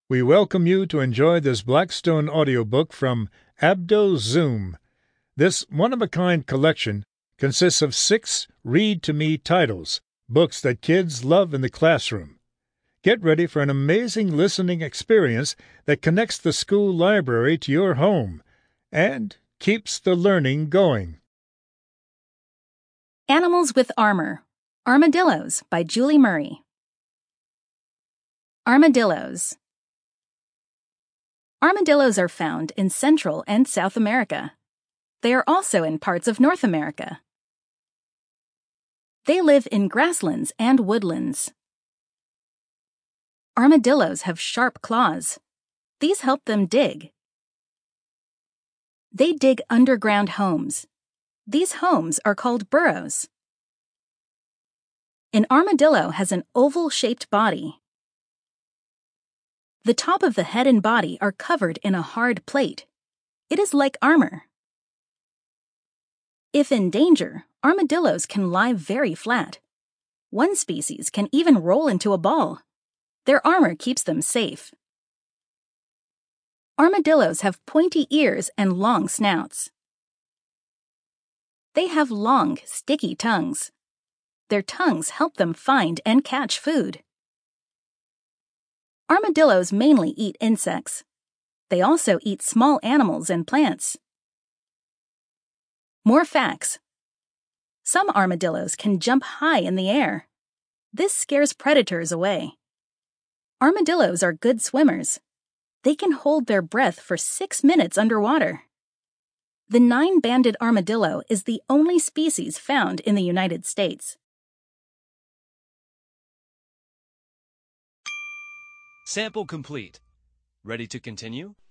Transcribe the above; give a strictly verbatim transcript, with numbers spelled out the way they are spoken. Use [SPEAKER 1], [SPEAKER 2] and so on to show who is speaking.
[SPEAKER 1] We welcome you to enjoy this Blackstone audiobook from Abdo Zoom. This one-of-a-kind collection consists of six read-to-me titles, books that kids love in the classroom. Get ready for an amazing listening experience that connects the school library to your home and keeps the learning going.
[SPEAKER 2] Animals with Armor. Armadillos by Julie Murray. Armadillos. Armadillos are found in Central and South America. They are also in parts of North America. They live in grasslands and woodlands. Armadillos have sharp claws. These help them dig. They dig underground homes. These homes are called burrows. An armadillo has an oval-shaped body. The top of the head and body are covered in a hard plate. It is like armor. If in danger, armadillos can lie very flat. One species can even roll into a ball. Their armor keeps them safe. Armadillos have pointy ears and long snouts. They have long, sticky tongues. Their tongues help them find and catch food. Armadillos mainly eat insects. They also eat small animals and plants. More facts. Some armadillos can jump high in the air. This scares predators away. Armadillos are good swimmers. They can hold their breath for six minutes underwater. The nine-banded armadillo is the only species found in the United States.
[SPEAKER 3] Sample complete. Ready to continue?